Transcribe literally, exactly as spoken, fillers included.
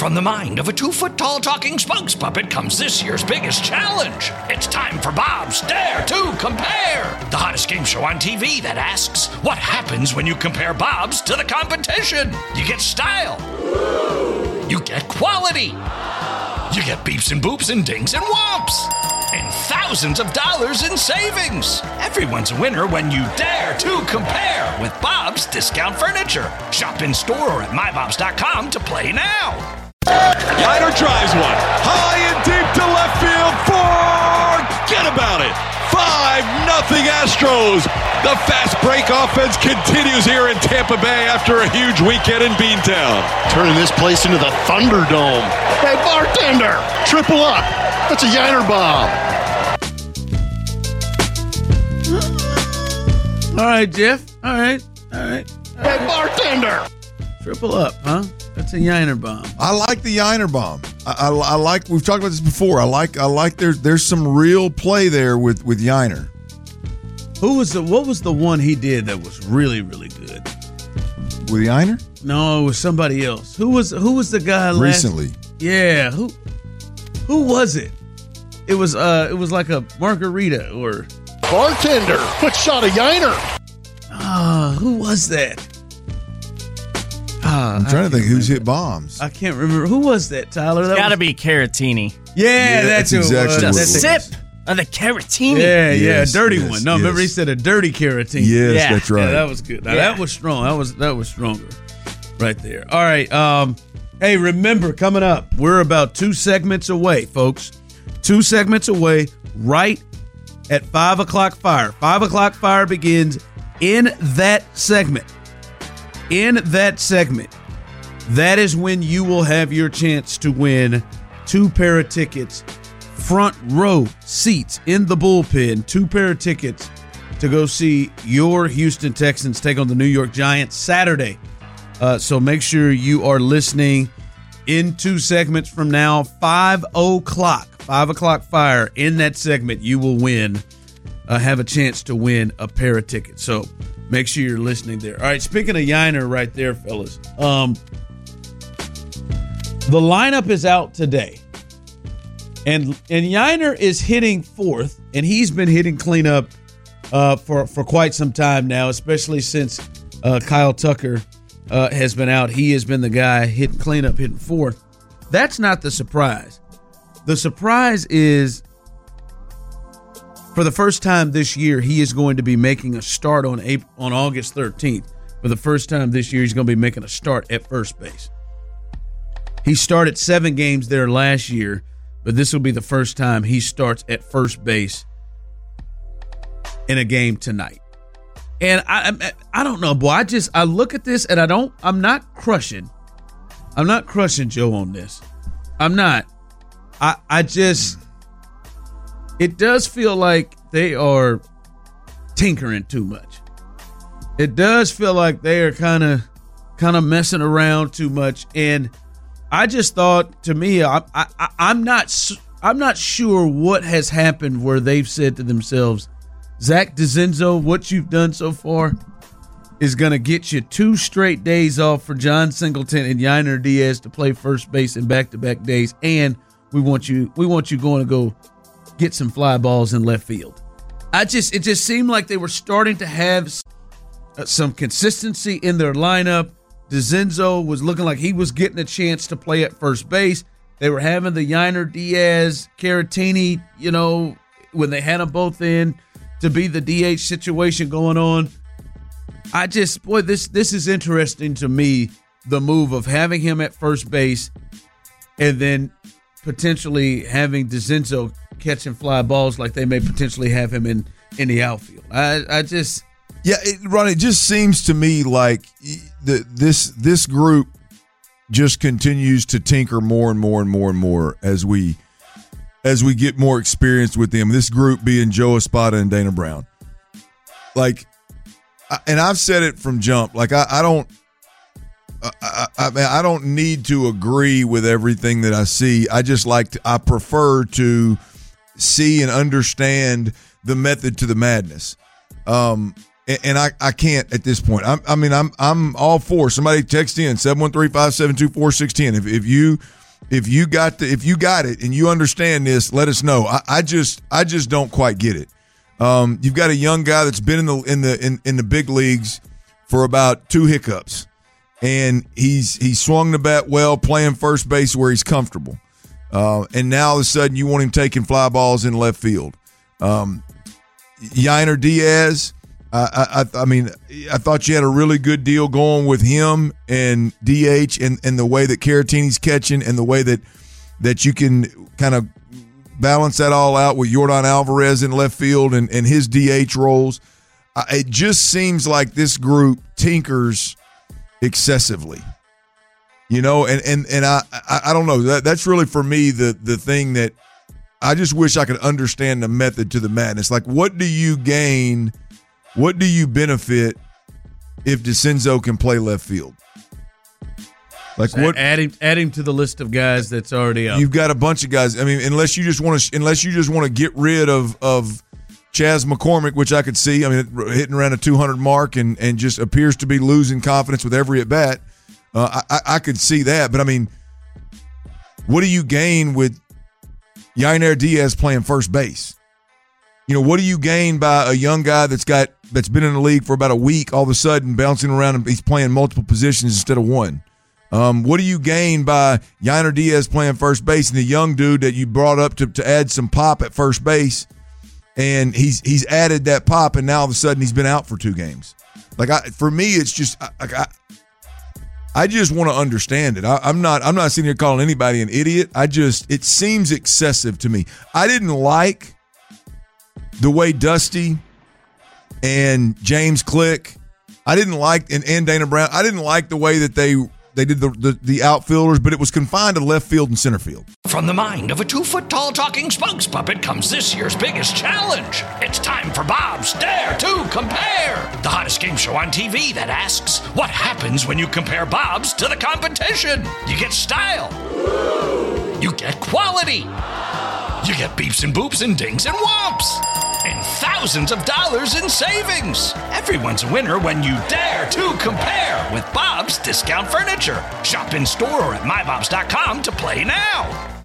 From the mind of a two-foot-tall talking spokes puppet comes this year's biggest challenge. It's time for Bob's Dare to Compare, the hottest game show on T V that asks, what happens when you compare Bobs to the competition? You get style. You get quality. You get beeps and boops and dings and whomps. And thousands of dollars in savings. Everyone's a winner when you dare to compare with Bob's Discount Furniture. Shop in store or at my bobs dot com to play now. Yiner drives one. High and deep to left field. Forget about it. five nothing Astros. The fast break offense continues here in Tampa Bay after a huge weekend in Beantown. Turning this place into the Thunderdome. Hey, bartender, triple up. That's a Yiner bomb. All right, Jeff. All right. All right. All hey, right. bartender. Triple up, huh? That's a Yiner bomb. I like the Yiner bomb. I, I, I like. We've talked about this before. I like. I like. There's there's some real play there with with Yiner. Who was the? What was the one he did that was really really good? With Yiner? No, it was somebody else. Who was Who was the guy last, recently? Yeah. Who Who was it? It was uh. It was like a margarita or bartender. Quick shot of Yiner. Ah, uh, who was that? Uh, I'm trying to think who's hit bombs. I can't remember. Who was that, Tyler? That it's got to was... be Caratini. Yeah, yeah that's, that's exactly a what sip of the Caratini. Yeah, yes, yeah, a dirty yes, one. No, yes. remember he said a dirty Caratini. Yes, yeah. that's right. Yeah, that was good. Now, yeah. that was strong. That was that was stronger right there. All right. Um, hey, remember, coming up, we're about two segments away, folks. Two segments away right at five o'clock fire. Five o'clock fire begins in that segment. In that segment. That is when you will have your chance to win two pair of tickets, front row seats in the bullpen, two pair of tickets to go see your Houston Texans take on the New York Giants Saturday. Uh, so make sure you are listening in two segments from now, five o'clock, five o'clock fire. In that segment, you will win, uh, have a chance to win a pair of tickets. So make sure you're listening there. All right, speaking of Yiner right there, fellas, um, the lineup is out today, and and Yiner is hitting fourth, and he's been hitting cleanup uh, for for quite some time now, especially since uh, Kyle Tucker uh, has been out. He has been the guy hitting cleanup, hitting fourth. That's not the surprise. The surprise is, for the first time this year, he is going to be making a start on April, on August thirteenth. For the first time this year, he's going to be making a start at first base. He started seven games there last year, but this will be the first time he starts at first base in a game tonight. And I, I, I don't know, boy. I just I look at this and I don't. I'm not crushing. I'm not crushing Joe on this. I'm not. I I just. It does feel like they are tinkering too much. It does feel like they are kind of kind of messing around too much. And I just thought, to me, I, I, I'm not I'm not sure what has happened where they've said to themselves, Zach DeZenzo, what you've done so far is going to get you two straight days off for John Singleton and Yiner Diaz to play first base in back-to-back days, and we want you we want you going to go get some fly balls in left field. I just it just seemed like they were starting to have some consistency in their lineup. DeZenzo was looking like he was getting a chance to play at first base. They were having the Yiner Diaz, Caratini, you know, when they had them both in to be the D H situation going on. I just, boy, this this is interesting to me, the move of having him at first base and then potentially having DeZenzo catching fly balls like they may potentially have him in, in the outfield. I, I just... Yeah, it, Ron, it just seems to me like the, this this group just continues to tinker more and more and more and more as we as we get more experience with them. This group being Joe Espada and Dana Brown. Like, and I've said it from jump. Like, I, I don't, I, I, I don't need to agree with everything that I see. I just like to, I prefer to see and understand the method to the madness. Um. and, and I, I can't at this point. I'm, I mean, I'm I'm all for somebody text in seven one three, five seven two, four six one zero. If if you if you got the, if you got it and you understand this, let us know. I, I just I just don't quite get it. Um, you've got a young guy that's been in the in the in, in the big leagues for about two hiccups, and he's he's swung the bat well, playing first base where he's comfortable. Uh, and now all of a sudden you want him taking fly balls in left field. Um, Yainer Diaz, I, I, I mean, I thought you had a really good deal going with him and D H, and, and the way that Caratini's catching, and the way that that you can kind of balance that all out with Yordan Alvarez in left field and, and his D H roles. Uh, it just seems like this group tinkers excessively. You know, and and and I I, I don't know. That that's really for me the the thing that I just wish I could understand the method to the madness. Like, what do you gain? What do you benefit if DeCenzo can play left field? Like, So what? add him, add him to the list of guys that's already up. You've got a bunch of guys. I mean, unless you just want to, unless you just want to get rid of of Chas McCormick, which I could see. I mean, hitting around a two hundred mark and and just appears to be losing confidence with every at bat. Uh, I, I could see that, but I mean, what do you gain with Yainer Diaz playing first base? You know, what do you gain by a young guy that's got that's been in the league for about a week, all of a sudden bouncing around and he's playing multiple positions instead of one? Um, what do you gain by Yainer Diaz playing first base and the young dude that you brought up to, to add some pop at first base, and he's he's added that pop, and now all of a sudden he's been out for two games? Like, I, for me, it's just I, I, I just want to understand it. I, I'm not I'm not sitting here calling anybody an idiot. I just it seems excessive to me. I didn't like the way Dusty and James Click, I didn't like, and, and Dana Brown, I didn't like the way that they they did the, the the outfielders, but it was confined to left field and center field. From the mind of a two-foot-tall talking spokes puppet comes this year's biggest challenge. It's time for Bob's Dare to Compare, the hottest game show on T V that asks, what happens when you compare Bob's to the competition? You get style. You get quality. You get beeps and boops and dings and whomps. And thousands of dollars in savings. Everyone's a winner when you dare to compare with Bob's Discount Furniture. Shop in store or at my bobs dot com to play now.